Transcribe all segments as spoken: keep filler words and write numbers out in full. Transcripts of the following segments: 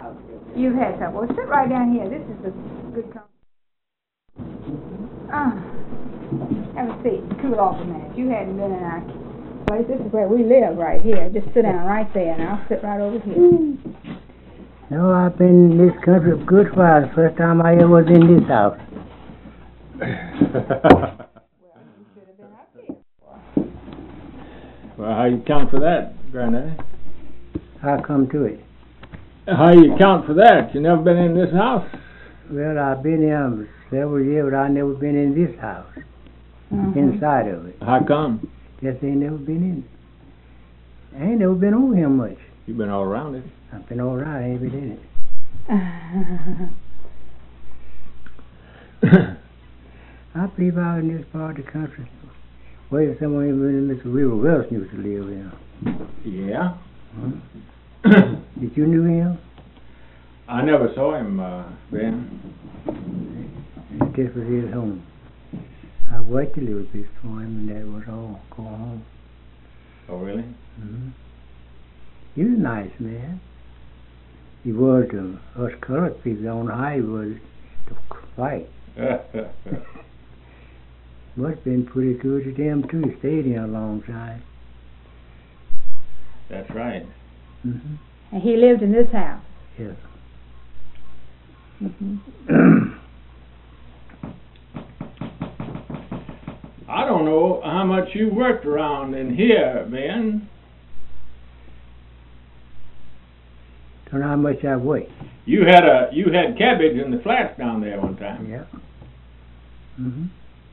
You've had some. Well, sit right down here. This is a good company. Ah, have a seat. Cool off a minute. You hadn't been in our place. This is where we live, right here. Just sit down right there, and I'll sit right over here. No, I've been in this country a good while. The first time I ever was in this house. Well, you should have been up here. Well, how you account for that, Granddaddy? How come to it? How you account for that? You never been in this house? Well, I've been here several years, but I've never been in this house. Mm-hmm. Inside of it. How come? Just ain't never been in it. I ain't never been over here much. You've been all around it. I've been all around, I ain't been in it. I believe I was in this part of the country where someone even Mister River Wells used to live in. Yeah. Huh? Did you knew him? I never saw him, uh, Ben. This was his home. I worked a little bit for him, and that was all. Go home. Oh, really? Mm-hmm. He was a nice man. He was to us colored people on the high was to fight. Must have been pretty good to them too. He stayed here a long time. That's right. Mm-hmm. And he lived in this house. Yes. Mm-hmm. I don't know how much you worked around in here, Ben. Don't know how much I worked. You had a you had cabbage in the flats down there one time. Yeah. Mm-hmm.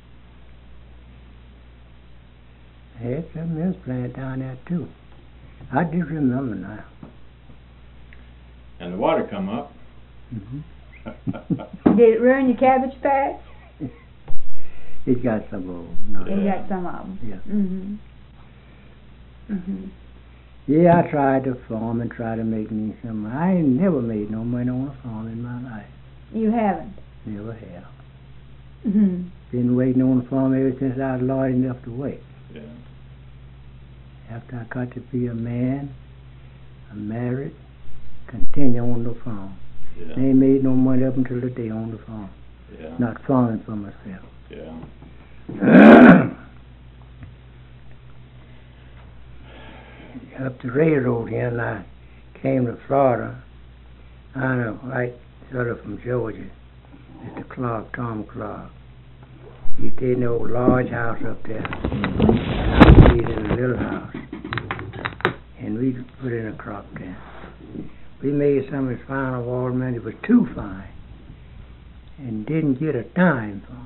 I had something else planted down there too. I do remember now. And the water come up. Mm-hmm. Did it ruin your cabbage patch? It got some of them. No. It got some of them. Yeah. Mm-hmm. Mm-hmm. Yeah, I tried to farm and try to make me some. I ain't never made no money on a farm in my life. You haven't? Never have. Mm-hmm. Been waiting on the farm ever since I was large enough to wait. Yeah. After I got to be a man, I'm married, continue on the farm. Yeah. Ain't made no money up until the day on the farm. Yeah. Not farming for myself. Yeah. Up the railroad here, and I came to Florida. I know, right sort of from Georgia. Mister Clark, Tom Clark. He stayed in the old large house up there. I stayed in a little house. And we put in a crop there. We made some as fine of watermelon. It was too fine. And didn't get a dime for them.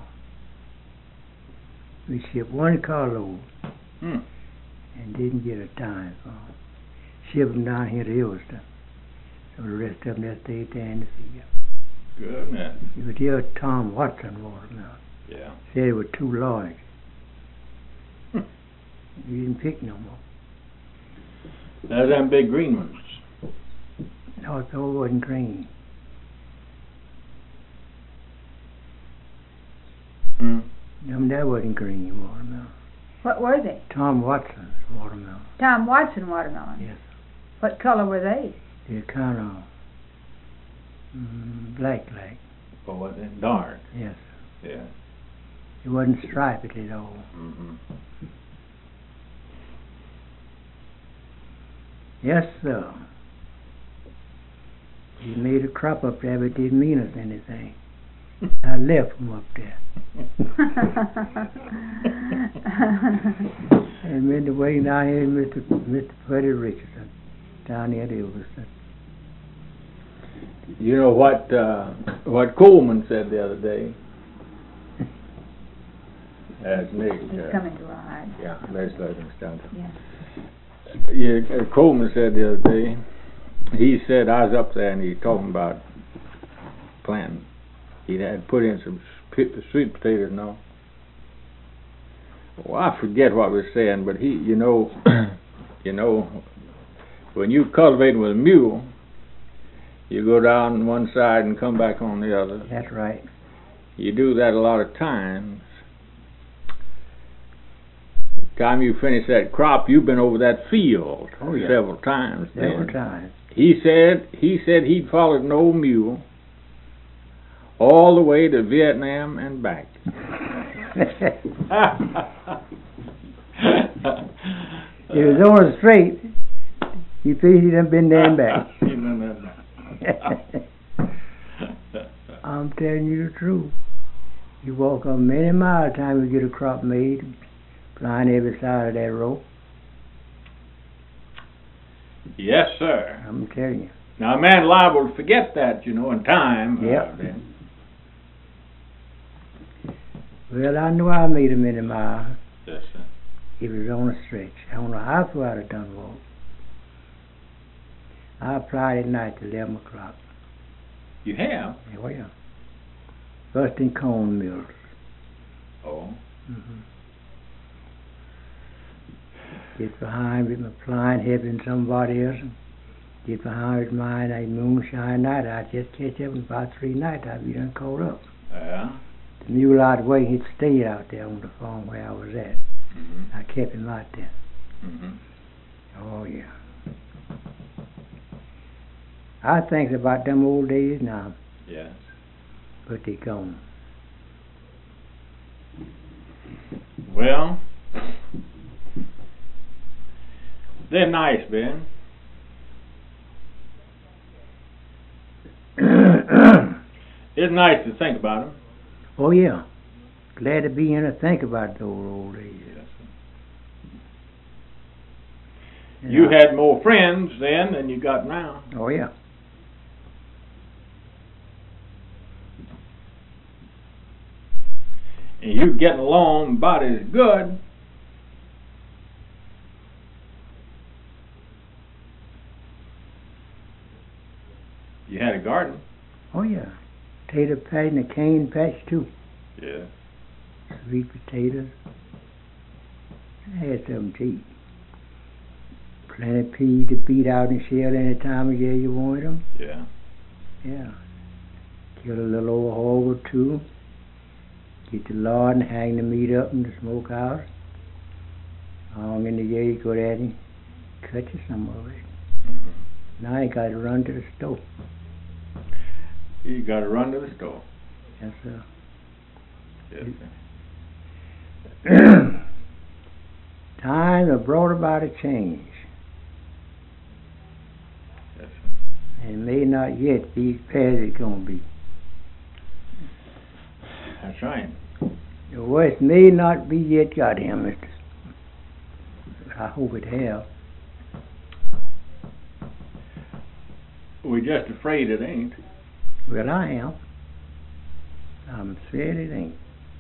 We shipped one carload. Hmm. And didn't get a dime for them. Shipped them down here to Ilston. So the rest of them just stayed there in the field. Good man. You could hear Tom Watson watermelon. Yeah. Said it was too large. We didn't pick no more. There's them big green ones. No, it all wasn't green. Hmm. No, that wasn't green watermelon. What were they? Tom Watson's watermelon. Tom Watson watermelon. Yes. What color were they? They're kind of mm, black, like. What was it? Dark. Yes. Yeah. It wasn't striped at all. Mm-hmm. Yes, sir. He made a crop up there, but it didn't mean us anything. I left him up there. And been to waiting down here, Mister Mister Freddie Richardson, down there at Ilveston. You know what uh, what Coleman said the other day? As Nick. He's uh, coming to ride. Yeah, legislating stuff. Yeah. Yeah, uh, Coleman said the other day. He said I was up there and he talking about planting. He had put in some sweet potatoes and all. Well, I forget what we were saying, but he, you know, you know, when you cultivate with a mule, you go down one side and come back on the other. That's right. You do that a lot of times. The time you finish that crop, you've been over that field oh, yeah. several times. Several then. times. He said he said he'd followed an old mule all the way to Vietnam and back. He was on a straight. He figured he'd done been there and back. I'm telling you the truth. You walk up many miles time you get a crop made, flying every side of that rope. Yes, sir. I'm telling you. Now, a man liable to forget that, you know, in time. Yep. Uh, then. Well, I knew I made a many miles. Yes, sir. It was on a stretch. I don't know how far I'd have done walk. I applied at night to eleven o'clock. You have? Yeah, well, yeah. First in corn mills. Oh. Mm-hmm. Get behind with my blind helping somebody else. Get behind with mine a moonshine night. I just catch up in about three nights. I'd be done caught up. Yeah. The mule I'd wait, he'd stayed out there on the farm where I was at. Mm-hmm. I kept him out there. Mm-hmm. Oh, yeah. I think about them old days now. Yes. But they gone. Well, they're nice, Ben. It's nice to think about them. Oh, yeah. Glad to be in to think about those old days. Yes. And You I- had more friends then than you got now. Oh, yeah. And you getting along about as good. You had a garden. Oh, yeah. Potato patch and a cane patch, too. Yeah. Sweet potatoes. I had something to eat. Plenty of peas to beat out and shell any time of year you wanted them. Yeah. Yeah. Kill a little old hog or two. Get the lard and hang the meat up in the smokehouse. Long in the year you go there and cut you some of it. Mm-hmm. Now you got to run to the store. You got to run to the store. Yes, sir. Yes, sir. Time have brought about a change. Yes, sir. And it may not yet be as bad as it's going to be. That's right. The worst may not be yet got him, mister. But I hope it have. We're just afraid it ain't. Well, I am. I'm scared it ain't.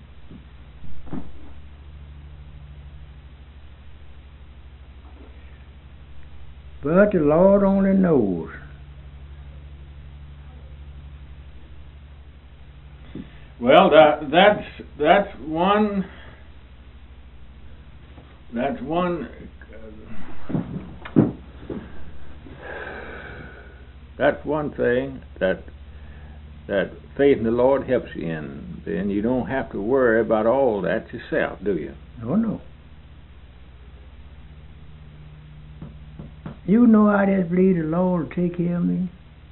But the Lord only knows. Well, that that's that's one that's one uh, that's one thing that that faith in the Lord helps you in. Then you don't have to worry about all that yourself, do you? Oh, no. You know I just believe the Lord will take care of me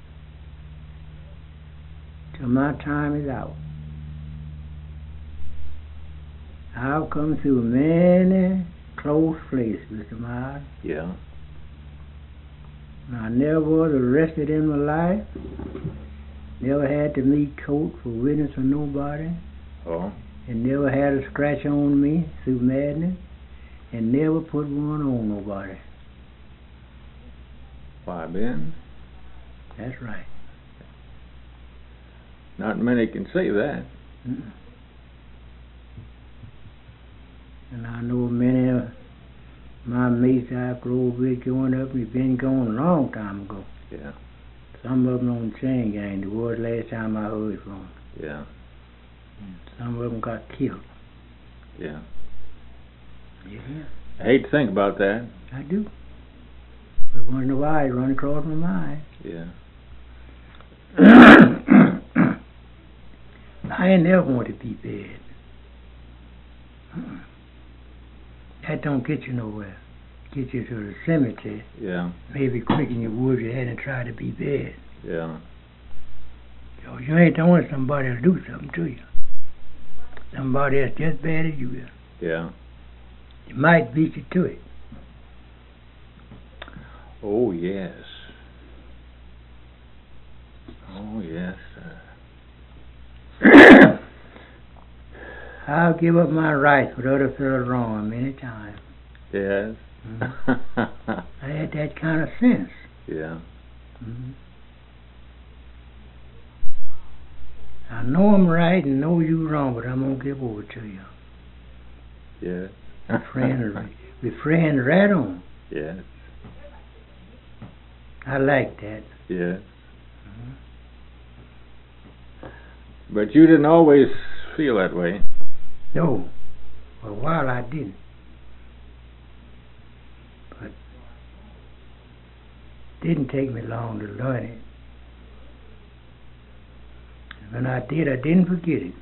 till my time is out. I've come through many close places, Mister Miles. Yeah. I never was arrested in my life. Never had to meet court for witness or nobody. Oh. And never had a scratch on me through madness. And never put one on nobody. Why, Ben? That's right. Not many can say that. Mm-mm. And I know many of my mates I've grown with going up, they've been gone a long time ago. Yeah. Some of them on the chain gang, the was last time I heard from them. Yeah. Some of them got killed. Yeah. Yeah, I hate to think about that. I do. But wonder why it run across my mind. Yeah. I ain't never want to be bad. Uh-uh. That don't get you nowhere. get you to the cemetery. Yeah. Maybe quicker than you would if you hadn't tried to be bad. Yeah. So you ain't the only somebody will do something to you. Somebody else just bad as you is. Yeah. It might beat you to it. Oh, yes. Oh, yes, sir. I'll give up my rights with other fellas wrong many times. Yes. Mm-hmm. I had that kind of sense. Yeah. Mm-hmm. I know I'm right and know you wrong, but I'm going to give over to you. Yes. We're friends, we're friends right on. Yes. I like that. Yes. Mm-hmm. But you didn't always feel that way. No. For a while I didn't. But it didn't take me long to learn it. And when I did, I didn't forget it.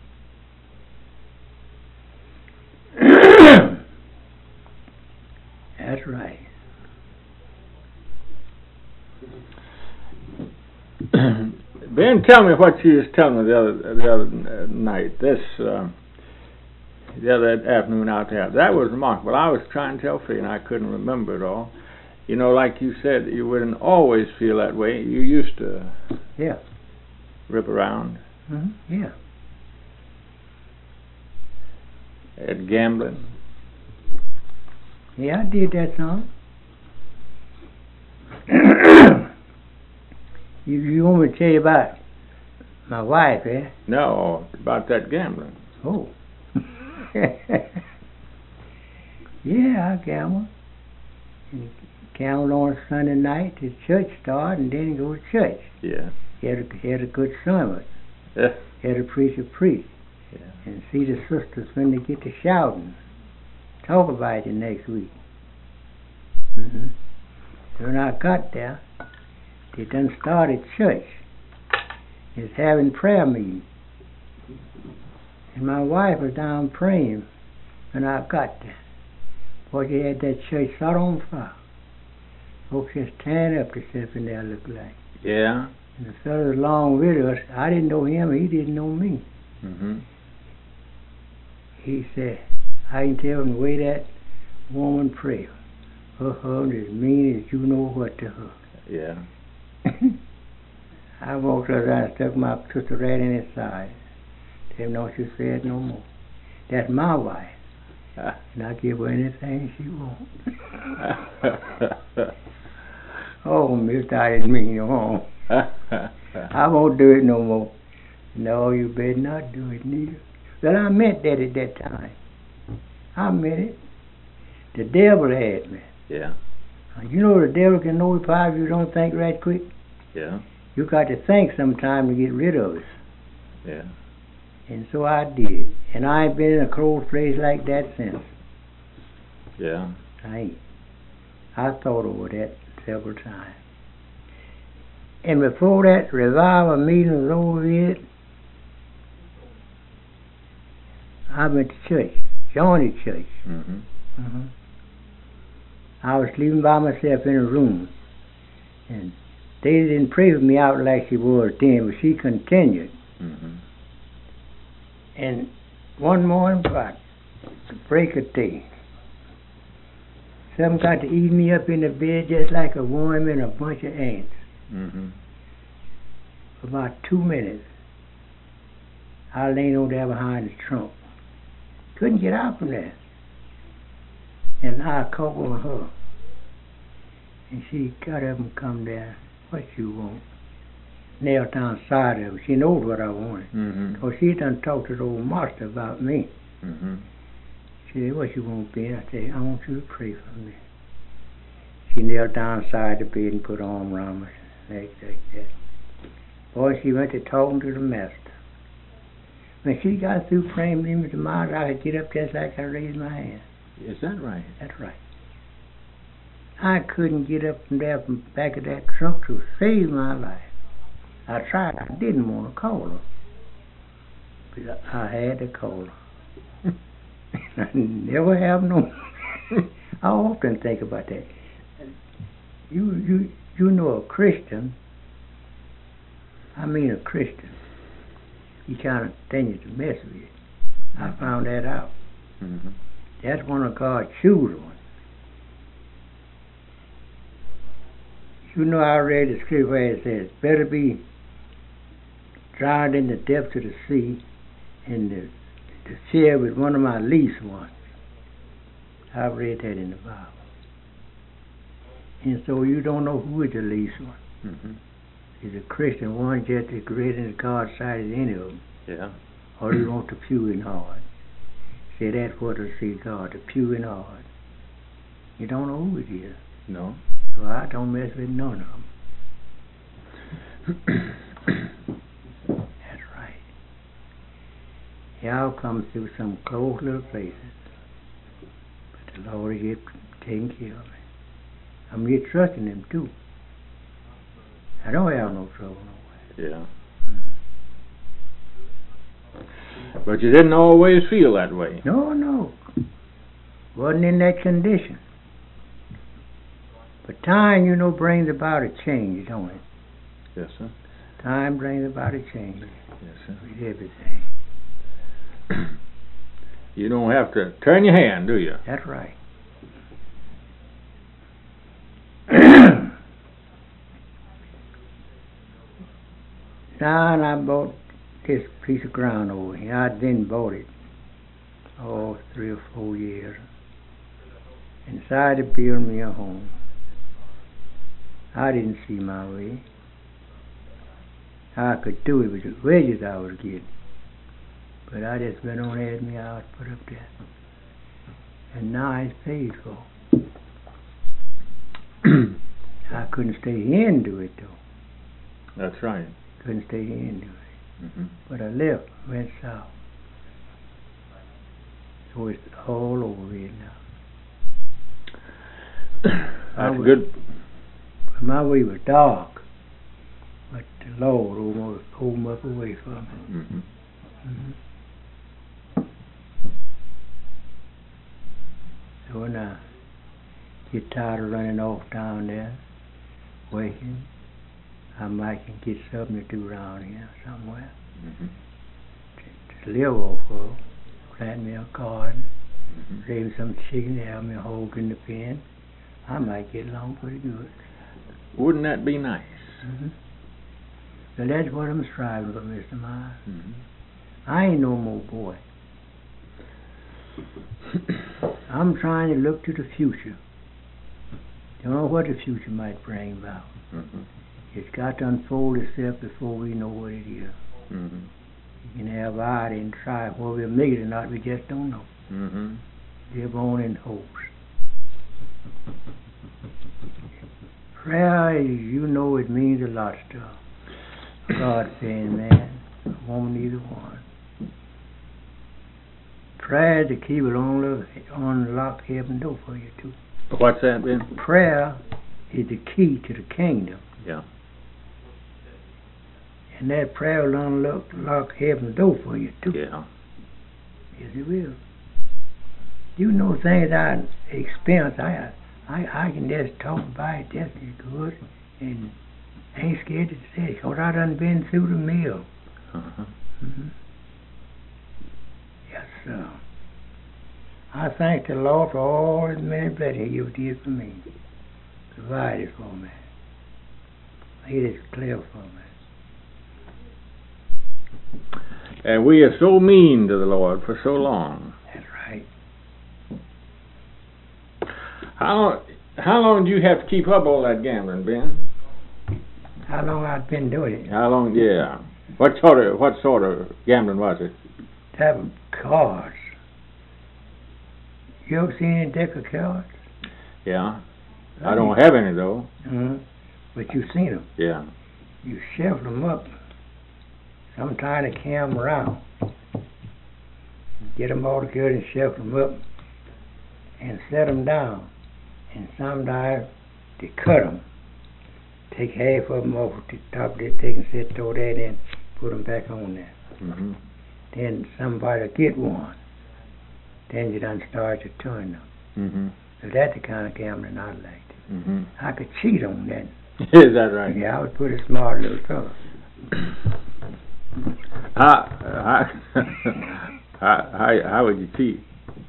That's right. Ben, tell me what you was telling me the other the other night. This uh, the other afternoon out there. That was remarkable. I was trying to tell Fee, and I couldn't remember it all. You know, like you said, you wouldn't always feel that way. You used to Yeah. rip around Mm-hmm. Yeah. at gambling. Yeah, I did that some. you, you want me to tell you about my wife, eh? No, about that gambling. Oh. Yeah, I gamble. And gamble on Sunday night till church start and then go to church. Yeah. Had a, had a good sermon. Yeah. Had a preacher preach. Yeah. And see the sisters when they get to shouting. Talk about it next week. Mm-hmm. So when I got there, they done started church. It's having prayer meeting. And my wife was down praying when I got there. Boy, they had that church shut on fire. Folks just tearing up themselves in there, look like. Yeah. And the fellow along with us, I didn't know him, he didn't know me. Mm-hmm. He said, I can tell from the way that woman prayed. Her husband is mean as you know what to her. Yeah. I walked her down and stuck my sister right in his side. Tell him don't you say it no more. That's my wife. And I give her anything she wants. Oh, mister, I didn't mean no harm. I won't do it no more. No, you better not do it neither. Well, I meant that at that time. I meant it. The devil had me. Yeah. You know the devil can notify if you don't think right quick. Yeah. You got to think sometime to get rid of it. Yeah. And so I did. And I ain't been in a closed place like that since. Yeah. I ain't. I thought over that several times. And before that revival meeting was over with, I went to church, joined the church. Mm-hmm. Mm-hmm. I was sleeping by myself in a room. And they didn't pray for me out like she was then, but she continued. Mm-hmm. And one morning, about the break of day, something got to eat me up in the bed just like a worm in a bunch of ants. Mm-hmm. For about two minutes, I laid over there behind the trunk. Couldn't get out from there. And I called on her. And she got up and come there. What you want? Nailed down side of it. She knows what I wanted. Mm-hmm. Because she done talked to the old master about me. Mm-hmm. She said, what you want, Ben? I said, I want you to pray for me. She knelt down side the bed and put her arm around my neck like that. Boy, she went to talking to the master. When she got through praying me with the master, I could get up just like I raised my hand. Is that right? That's right. I couldn't get up from there from back of that trunk to save my life. I tried. I didn't want to call her. But I had to call her. I never have no I often think about that. You, you, you know a Christian, I mean a Christian, he can't continue to mess with you. I found that out. Mm-hmm. That's one of God's chosen ones. You know, I read the scripture where it says, better be drowned in the depths of the sea and to, to share with one of my least ones. I read that in the Bible. And so you don't know who is the least one. Mm-hmm. Is a Christian one just as great in God's sight as any of them? Yeah. Or do you want the pew and hard? Say that's what I see God, the pew and hard. You don't know who it is. No. So I don't mess with none of them. That's right. Y'all come through some close little places, but the Lord is yet taking care of me. I'm yet trusting Him too. I don't have no trouble no way. Yeah. But you didn't always feel that way. No, no. Wasn't in that condition. But time, you know, brings about a change, don't it? Yes, sir. Time brings about a change Yes, sir. with everything. You don't have to turn your hand, do you? That's right. Now, and I bought this piece of ground over here. I'd then bought it, oh, three or four years. And decided to build me a home. I didn't see my way. I could do it with the wages I was getting. But I just went on ahead me out, put up there. And now it's paid for. I couldn't stay here and do it though. That's right. Couldn't stay here and do it. Mm-hmm. But I left, went south. So it's all over here now. That's was, good. My way was dark, but the Lord almost pulled him up away from me. Mm-hmm. Mm-hmm. So when I get tired of running off down there, working, I might can get something to do around here somewhere. Mm-hmm. To, to live off of, plant me a garden, Mm-hmm. raise some chicken, have me a hog in the pen. I might get along pretty good. Wouldn't that be nice? Mm-hmm. So that's what I'm striving for, Mister Myers. Mm-hmm. I ain't no more boy. I'm trying to look to the future. Don't know what the future might bring about. Mm-hmm. It's got to unfold itself before we know what it is. Mm-hmm. You can have eye and try whether we'll make it or not, we just don't know. Mm-hmm. Live on in hopes. Prayer, you know, it means a lot of stuff. God saying, man, I won't need one. Prayer to keep it on the unlock heaven door for you too. What's that, Ben? Prayer is the key to the kingdom. Yeah. And that prayer will unlock lock heaven door for you too. Yeah. Yes, it will. You know things I experienced. I I I can just talk about it just as good and ain't scared to say it, because I done been through the mill. Uh-huh. Mm-hmm. Yes, sir. I thank the Lord for all His many blessings you did for me. Provided for me. Made it clear for me. And we are so mean to the Lord for so long. That's right. How how long do you have to keep up all that gambling, Ben? How long I've been doing it? How long? Yeah. What sort of what sort of gambling was it? Type of cards. You ever seen any deck of cards? Yeah. I don't have any though. Mm-hmm. But you've seen them. Yeah. You shuffle them up. Sometimes they carry them around. Get them all together and shuffle them up and set them down. And sometimes they cut them. Take half of them off the top of that, take and set throw that in, put them back on there. Mm-hmm. Then somebody will get one. Then you done start to turn them. Mm-hmm. So that's the kind of gambling I liked. Mm-hmm. I could cheat on that. Is that right? Yeah, I was a pretty smart little fellow. how, how, how, how, how would you cheat?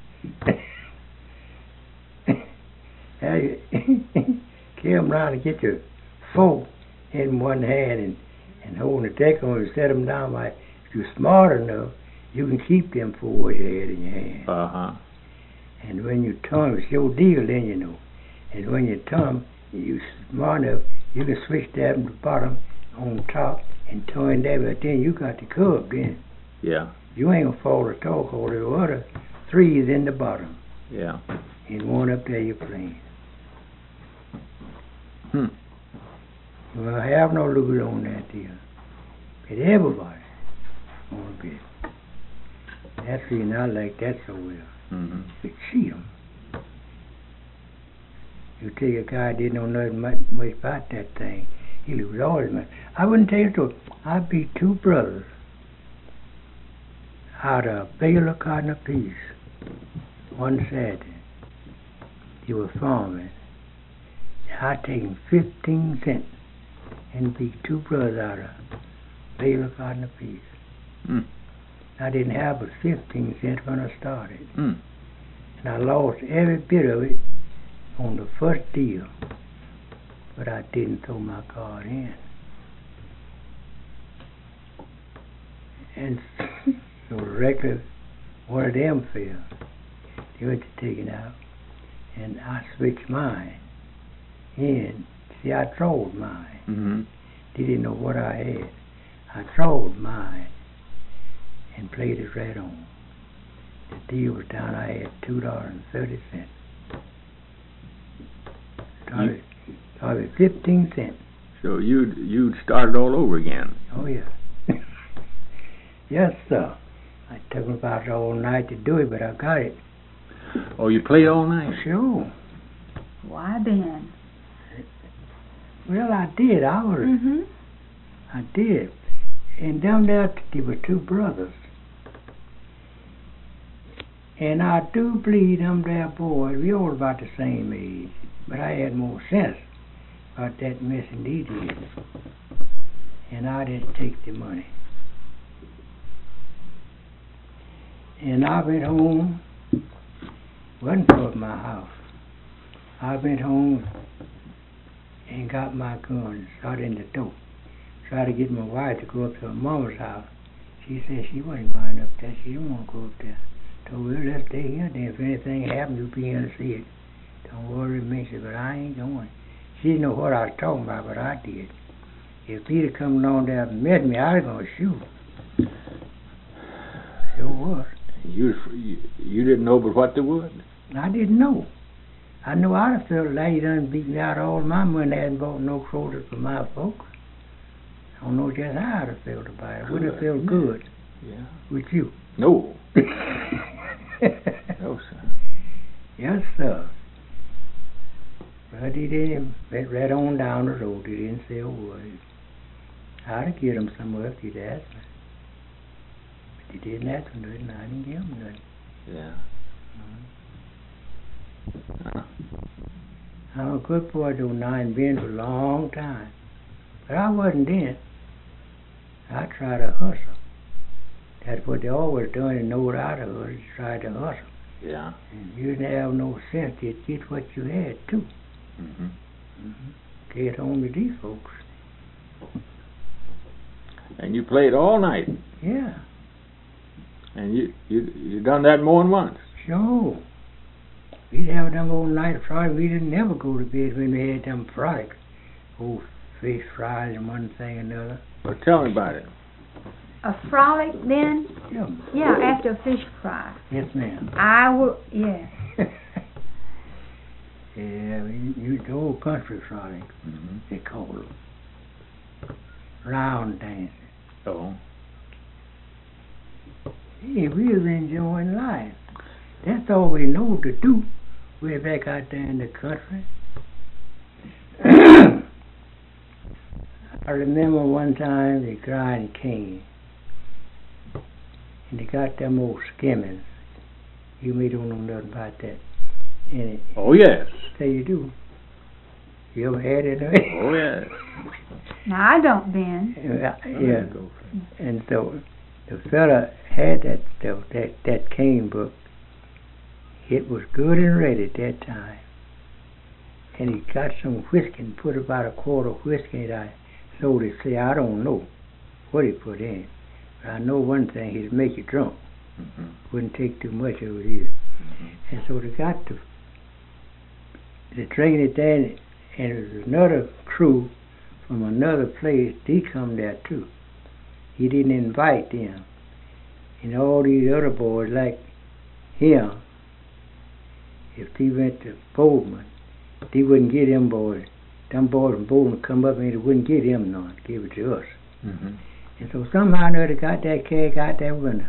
How you come around and get your four in one hand and, and hold the deck on and set them down. By, if you're smart enough, you can keep them four you had in your hand. Uh-huh. And when you turn, it's your deal then, you know. And when you turn, you smart enough, you can switch that from the bottom on top and turn that, but then you got the curve then. Yeah. You ain't gonna fall at all, because the other three is in the bottom. Yeah. And one up there you're playing. Hmm. Well, I have no lose on that deal. But everybody on a bit. That's the reason I like that so well. Mm-hmm. You cheat 'em. You take a guy that didn't know nothing much, much about that thing, he lose all his money. I wouldn't tell you the truth. I beat two brothers out of a bale of cotton apiece one Saturday. They were farming. I taken fifteen cents and beat two brothers out of a bale of cotton apiece. Mm. I didn't have but fifteen cents when I started. Mm. And I lost every bit of it on the first deal. But I didn't throw my card in. And so regular, one of them fell. They went to take it out. And I switched mine in. See, I trolled mine. Mm-hmm. They didn't know what I had. I trolled mine and played it right on. The deal was down, I had two dollars and thirty cents. Started, started fifteen cents. So you'd, you'd started all over again. Oh, yeah. Yes, sir. I took about all night to do it, but I got it. Oh, you played all night? Sure. Why then? Well, I did. I was, Mm-hmm. I did. And down there, there were two brothers. And I do believe them there boys, we all about the same age. But I had more sense about that mess than they did. And I didn't take the money. And I went home, wasn't for my house. I went home and got my gun and started in the door. Tried to get my wife to go up to her mama's house. She said she wasn't going up there. She didn't want to go up there. Told her, let's stay here. Then if anything happened, you'll be here to see it. Don't worry, Mister, but I ain't going. She didn't know what I was talking about, but I did. If he'd have come along there and met me, I was going to shoot. Sure was. You, you you didn't know but what they would? I didn't know. I knew I'd have felt like he done beat me out of all my money. I hadn't bought no clothes for my folks. I don't know just how I'd have felt about it. Wouldn't have felt good. Yeah. With you. No. No, sir. Yes, sir. But he didn't. Went right on down the road. He didn't say a word. I'd have given him some if he'd asked me. But he didn't ask me nothing. I didn't give him nothing. Yeah. Uh-huh. I'm a good boy, though, now, and been for a long time. But I wasn't then. I tried to hustle. That's what they always done, and know what I'd have hustled, tried to hustle. Yeah. And you didn't have no sense to get what you had, too. Mm-hmm. Mm-hmm. Get home to these folks. And you played all night. Yeah. And you you you done that more than once. Sure. We'd have them old night fries. We didn't never go to bed when we had them fries. Old fish fries and one thing and another. Well, tell me about it. A frolic then? Yeah. Yeah, after a fish fry. Yes, ma'am. I will, yeah. Yeah, we, you, the old country frolic, Mm-hmm. they call them. Round dancing. Oh. Hey, we was enjoying life. That's all we know to do. We're back out there in the country. I remember one time they cried cane. And they got them old skimmings. You may don't know nothing about that. And it, Oh, yes. say you do. You ever had it? Oh, yes. Now, I don't, Ben. Yeah, yeah. And so the fella had that stuff, that, that cane book. It was good and ready at that time. And he got some whiskey and put about a quart of whiskey in it. I sold it. Say, I don't know what he put in. But I know one thing, he'd make you drunk. Mm-hmm. Wouldn't take too much of it either. Mm-hmm. And so they got to, they drinking it there, and there was another crew from another place. He come there too. He didn't invite them. And all these other boys like him, if he went to Bowman, they wouldn't get them boys. Them boys from Bowman would come up and they wouldn't get him none, give it to us. Mm-hmm. And so somehow or another got that keg out that window.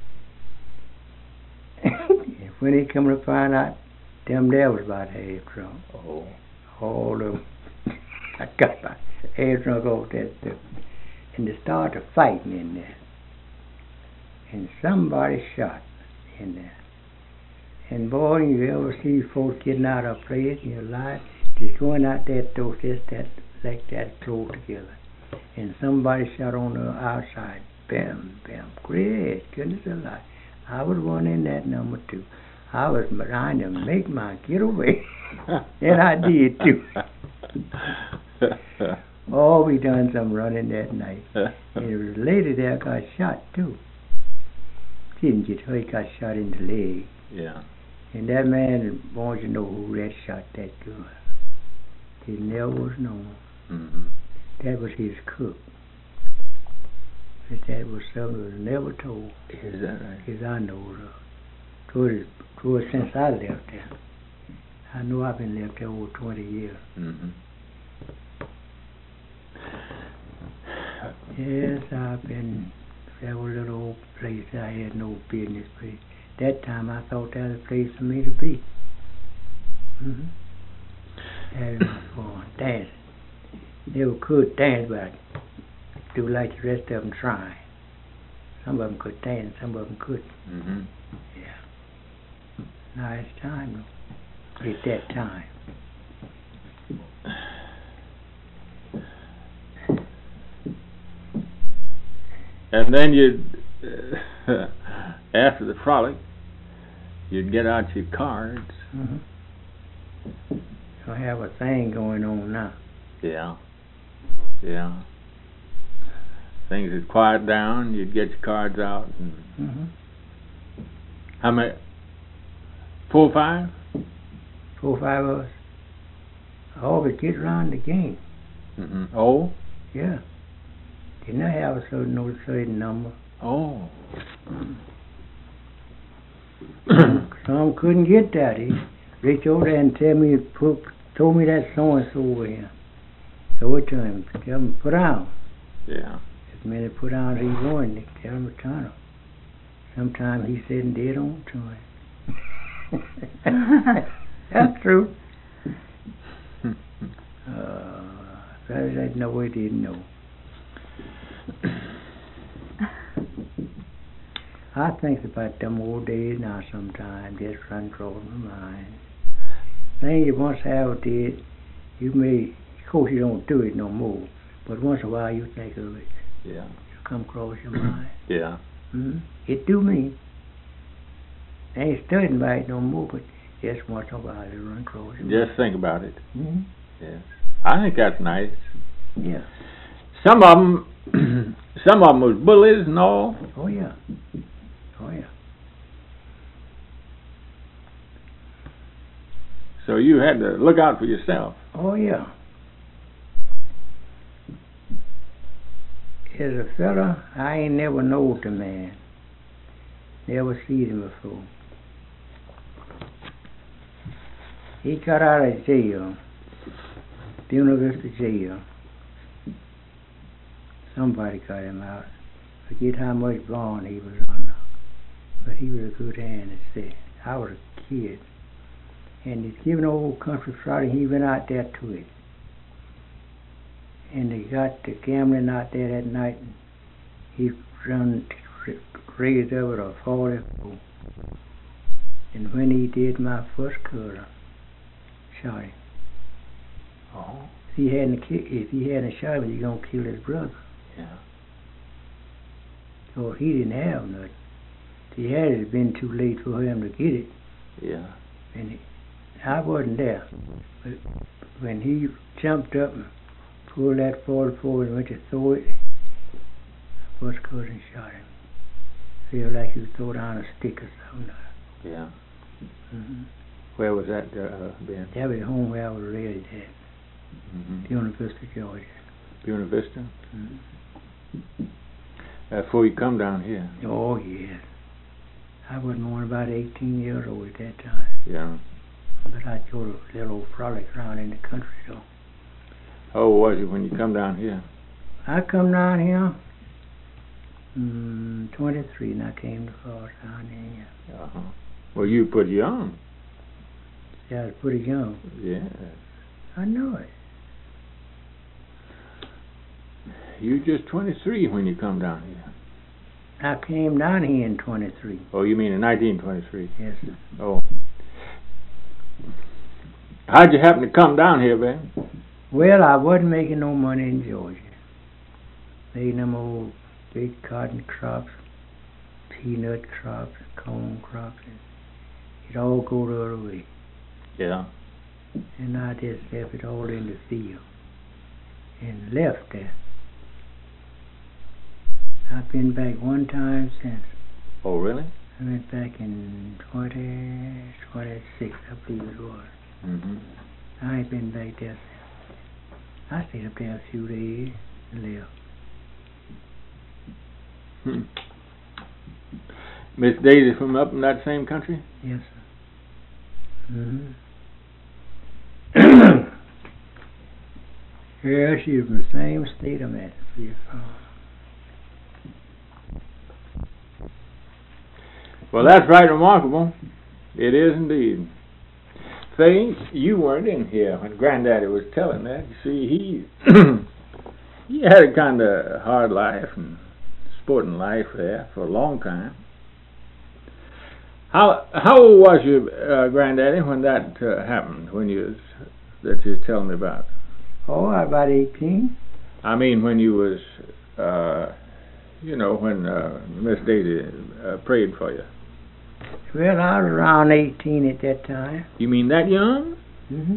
And when he come to find out, them there was about half drunk. Oh. All of them. I got about half drunk off that stuff. And they started fighting in there. And somebody shot in there. And boy, you ever see folks getting out of place in your life, just going out that door, just that, like that, close together. And somebody shot on the outside. Bam, bam. Great goodness alive. I was one in that number two. I was trying to make my getaway. And I did too. Oh, we done some running that night. And there was a lady there got shot too. She didn't get hurt, got shot in the leg. Yeah. And that man wanted to know who that shot that girl. He never was known. Mm-hmm. That was his cook. But that was something that was never told. Is that right? As I know of. Toward, toward since I left there. I know I've been left there over twenty years. Mm-hmm. Yes, I've been, that was a little old place I had no business place. That time I thought that was a place for me to be. Mm-hmm. That was for dancing. Never could dance, but do like the rest of them trying. Some of them could dance, some of them couldn't. Mm-hmm. Yeah. Now it's time. It's that time. And then you'd, uh, after the frolic, you'd get out your cards. Mm-hmm. I have a thing going on now. Yeah. Yeah. Things would quiet down, you'd get your cards out. And Mm-hmm. how many? Four or five? Four or five of us. I always get around the game. Mm-hmm. Oh? Yeah. Didn't I have a certain, no certain number? Oh. Some couldn't get that. He reached over there and tell me, put, told me that so-and-so over here. So it to him, tell him put down. Yeah. As many put down as he wanted, they tell him to turn him. Sometimes he said and did on to him. That's true. uh, fellas that know it didn't know. I think about them old days now sometimes, just run across my mind. Things you once have did, you may, of course you don't do it no more, but once in a while you think of it. Yeah. It come across your mind. Yeah. Mm-hmm. It do me. I ain't studying by it no more, but just once in a while it run across your mind. Just think about it. Mm-hmm. Yes. I think that's nice. Yeah. Some of them, some of them was bullies and all. Oh yeah. Oh yeah. So you had to look out for yourself. Oh yeah. As a fella, I ain't never knowed the man. Never seen him before. He got out of jail, the University jail. Somebody got him out. Forget how much bond he was under. But he was a good hand at that. I was a kid. And he's given old country Friday, he went out there to it. And they got the gambling out there that night. And he run raised up with a forty-four. And when he did my first cousin, shot him. Oh. If he hadn't ki- if he hadn't shot him, he gonna kill his brother. Yeah. So he didn't have nothing. If he had, it been too late for him to get it. Yeah. And he, I wasn't there. But when he jumped up and pulled that forty-four and went to throw it, my first cousin shot him. Feel like you throw down a stick or something. Yeah. Mm-hmm. Where was that, uh, Ben? That was home where I was raised at, Mm-hmm. University of Georgia. Buena Vista? Mm-hmm. That's before you come down here. Oh, yes. I was more than about eighteen years old at that time. Yeah. But I go to little old frolic around in the country, though. How old was you when you come down here? I come down here, mm, twenty-three, and I came to Florida down here. Uh-huh. Well, you were pretty young. Yeah, I was pretty young. Yeah. I know it. You were just twenty-three when you come down here. I came down here in twenty-three. Oh, you mean in nineteen twenty-three? Yes, sir. Oh. How'd you happen to come down here, Ben? Well, I wasn't making no money in Georgia. Making them old big cotton crops, peanut crops, corn crops. And it all go the other way. Yeah. And I just left it all in the field and left there. I've been back one time since. Oh, really? I went back in twenty twenty-six, I believe it was. Mm-hmm. I ain't been back there since. I stayed up there a few days and left. Hmm. Miss Daisy from up in that same country? Yes, sir. Mm-hmm. Yeah, she's from the same state I'm at. She's from. Well, that's right remarkable. It is indeed. Say, you weren't in here when Granddaddy was telling that. You see, he he had a kind of hard life and sporting life there for a long time. How how old was you, uh, Granddaddy, when that uh, happened? When you was, that you was telling me about? Oh, I was about eighteen. I mean, when you was, uh, you know, when uh, Miss Daisy uh, prayed for you. Well, I was around eighteen at that time. You mean that young? Mm-hmm.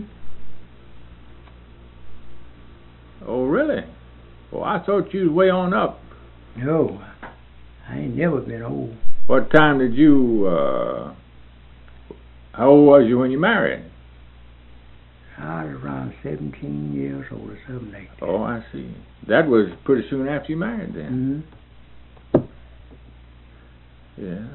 Oh, really? Well, I thought you was way on up. No, I ain't never been old. What time did you, uh, how old was you when you married? I was around seventeen years old or something like that. Oh, I see. That was pretty soon after you married then. Mm-hmm. Yeah.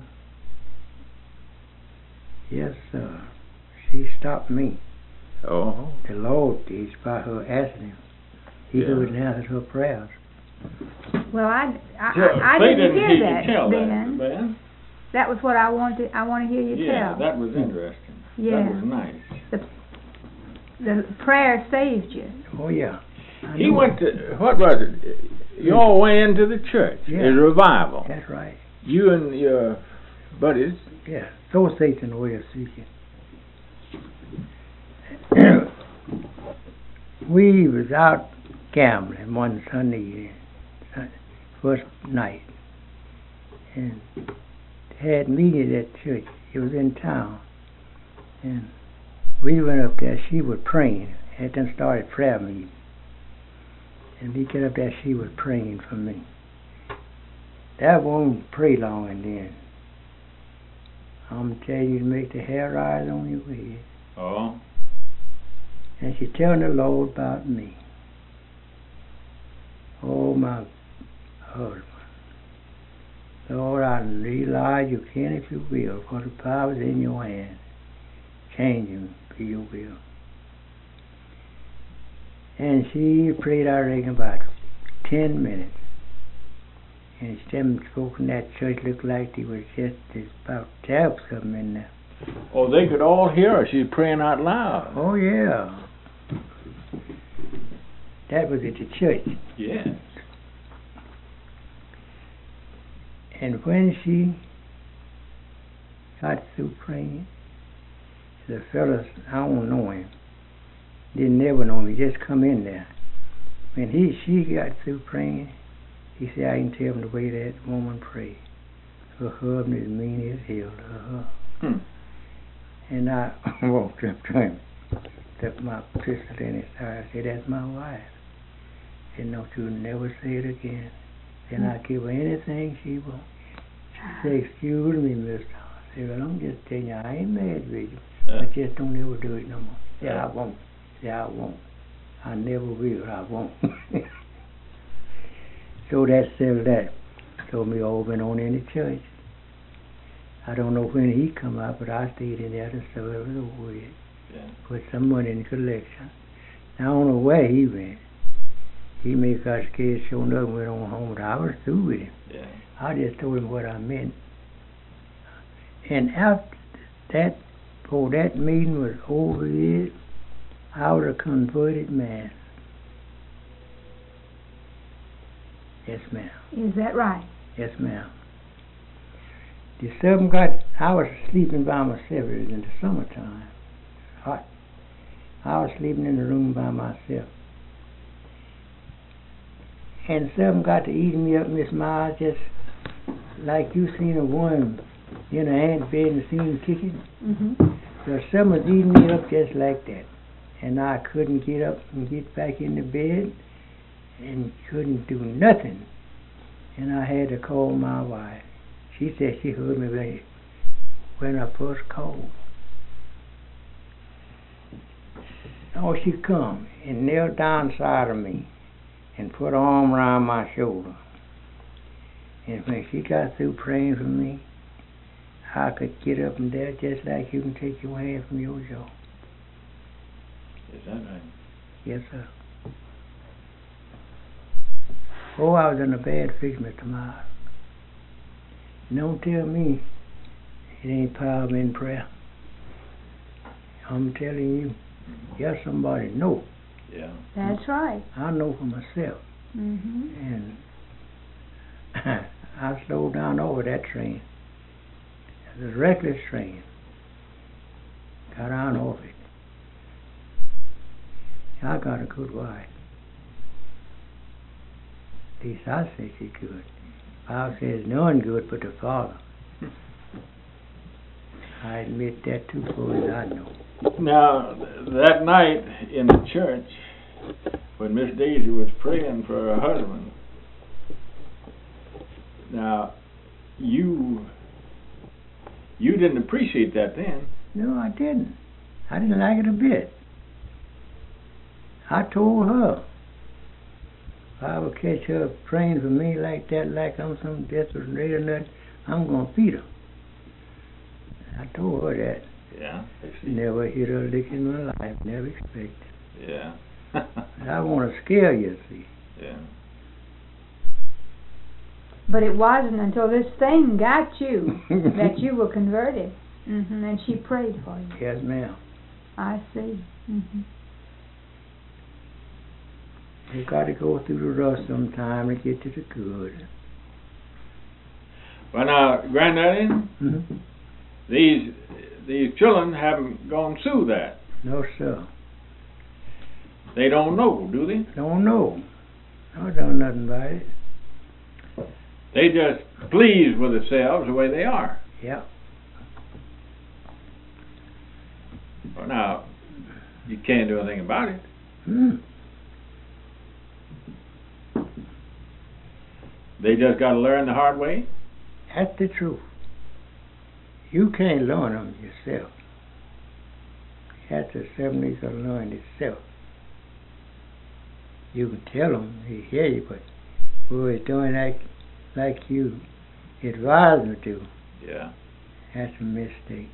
Yes, sir. She stopped me. Oh. The Lord did by her asking him. He Yeah. wouldn't answer her prayers. Well, I, I, Tell- I, I they didn't hear you that, tell Ben. that, Ben. That was what I wanted. I want to hear you Yeah, tell. that was interesting. Yeah. That was nice. The, the prayer saved you. Oh, yeah. I He know went it. to, what was it? You all went into the church. Yeah. It was a revival. That's right. You and your buddies. Yeah. So Satan way of speaking. We was out gambling one Sunday, uh, first night, and had meeting at church. It was in town, and we went up there. She was praying. Had done started prayer meeting, and we get up there. She was praying for me. That won't pray long, and then I'm telling you to make the hair rise on your head. Oh. And she telling the Lord about me. Oh, my husband. Lord, I realize you can if you will, for the power is in your hand. Change him for your will. And she prayed, I reckon, about ten minutes. And them folk in that church looked like they was just there's about to have something in there. Oh, they could all hear her. She was praying out loud. Oh, yeah. That was at the church. Yes. And when she got through praying. The fellas, I don't know him. Didn't never know him. He just come in there. When he she got through praying, he said, I can tell him the way that woman prayed. Her husband is mean as hell to her. Hmm. And I walked up to him, stuck my pistol in his side. I said, that's my wife. I said, no, you'll never say it again. Then I give her anything she wants. She said, excuse me, mister. I said, well, I'm just telling you, I ain't mad with you. Yeah. I just don't ever do it no more. Yeah, I won't. Yeah, I won't. I never will. I won't. So that settled that. Told me all went on in the church. I don't know when he come out, but I stayed in there to serve it over with. Yeah. Put some money in collection. I don't know where he went. He may have got scared, showing up and went on home, but I was through with him. Yeah. I just told him what I meant. And after that, before that meeting was over with, I was a converted man. Yes, ma'am. Is that right? Yes, ma'am. The seven got, I was sleeping by myself. It was in the summertime. Hot. I was sleeping in the room by myself. And seven got to eating me up, Miss Miles, just like you seen a worm in an ant bed and seen him kicking. Mm-hmm. So seven was eating me up just like that. And I couldn't get up and get back in the bed and couldn't do nothing. And I had to call my wife. She said she heard me when, when I first called. Oh, she come and knelt down side of me and put her arm around my shoulder. And when she got through praying for me, I could get up and down just like you can take your hand from your jaw. Is that right? Yes, sir. Oh, I was in a bad fix, Mister Miles. Don't tell me it ain't power in prayer. I'm telling you, yes, somebody know. Yeah. That's right. I know for myself. Mm-hmm. And I slowed down over that train. It was a reckless train. Got on off it. I got a good wife. At least I say she's good. Bible says none good but the Father. I admit that too far as I know. Now, that night in the church, when Miss Daisy was praying for her husband, now, you, you didn't appreciate that then. No, I didn't. I didn't like it a bit. I told her, if I would catch her praying for me like that, like I'm some desperate or nut, I'm going to feed her. I told her that. Yeah. Never hit a lick in my life, never expected. Yeah. I want to scare you, see. Yeah. But it wasn't until this thing got you that you were converted. Mm-hmm. And she prayed for you. Yes, ma'am. I see. Mm-hmm. You got to go through the rough sometime to get to the good. Well, now, Granddaddy, Mm-hmm. these these children haven't gone through that. No, sir. They don't know, do they? Don't know. I don't know nothing about it. They just pleased with themselves the way they are. Yep. Well, now, you can't do anything about it. Hmm. They just got to learn the hard way. That's the truth. You can't learn them yourself. That's the seven needs to learn itself. You can tell them, they hear you, but who is doing like, like you advise them to, Yeah. that's a mistake.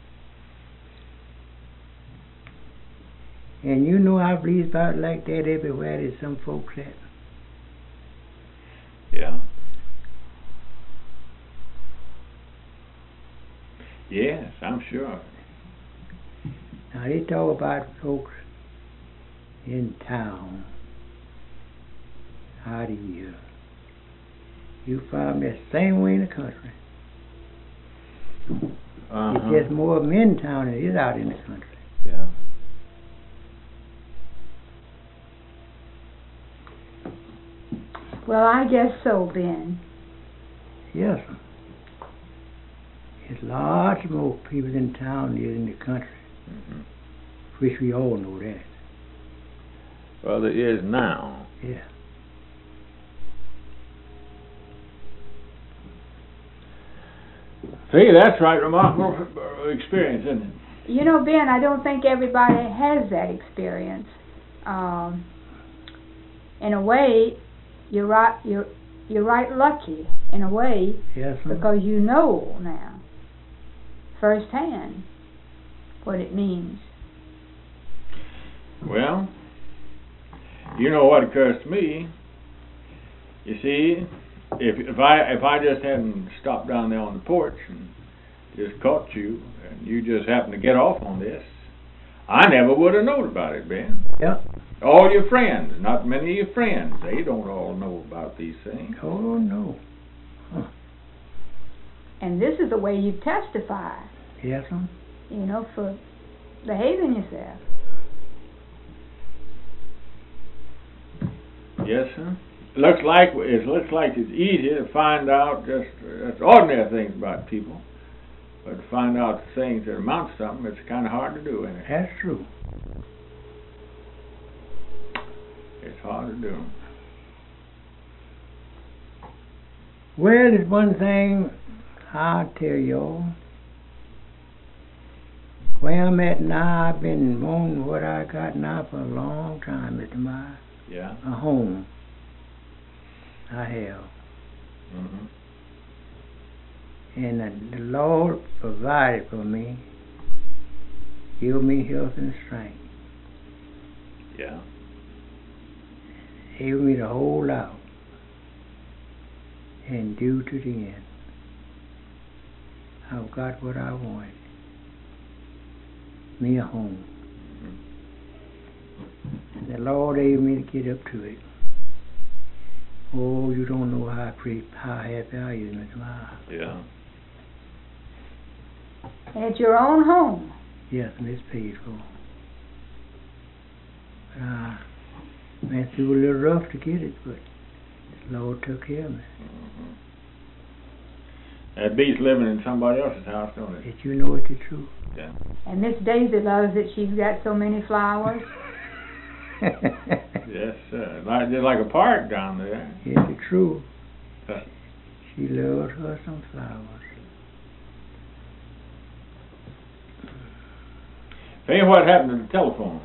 And you know I believe about like that everywhere there's some folks at. Yeah. Yes, I'm sure. Now they talk about folks in town. How do you? You find that same way in the country. Uh-huh. It's just more of them in town than it is out in the country. Yeah. Well, I guess so, Ben. Yes, sir. There's lots more people in town than there is in the country. Mm-hmm. Which we all know that. Well, there is now. Yeah. See, that's right, remarkable experience, isn't it? You know, Ben, I don't think everybody has that experience. Um, in a way, you're right. You're you're right lucky in a way, Yes, sir. because you know now firsthand what it means. Well, you know what occurs to me. You see, if if I if I just hadn't stopped down there on the porch and just caught you, and you just happened to get off on this, I never would have known about it, Ben. Yeah. All your friends, not many of your friends, they don't all know about these things. Oh, no. Huh. And this is the way you testify, Yes, sir. you know, for behaving yourself. Yes, sir. Looks like it looks like it's easy to find out just uh, ordinary things about people, but to find out things that amount to something, it's kind of hard to do, isn't it? That's true. It's hard to do. Well, there's one thing I'll tell y'all. Where I'm at now, I've been wanting what I got now for a long time, Mister Meyer. Yeah. A home. I have. Mm-hmm. And the, the Lord provided for me, give me health and strength, Yeah. able me to hold out and do to the end. I've got what I wanted. Me a home. Mm-hmm. And the Lord able me to get up to it. Oh, you don't know how pre- how happy I am, Mister Meyer. Yeah. And it's your own home. Yes, and it's paid for. But I went through a little rough to get it, but the Lord took care of me. Mm-hmm. That beats living in somebody else's house, don't it? Did you know it's the truth? Yeah. And Miss Daisy loves that she's got so many flowers. Yes, sir. Like, just like a park down there. It's the truth. Huh. She loved her some flowers. Hey, what happened to the telephone?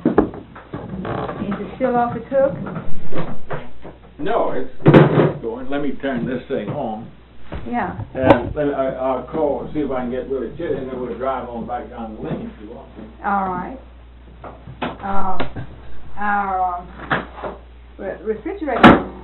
Is it still off its hook? No, it's, it's going. Let me turn this thing on. Yeah. And let me, I, I'll call and see if I can get Willie Chitty, and then we'll drive on back down the lane if you want. All right. Uh, our uh, re- refrigerator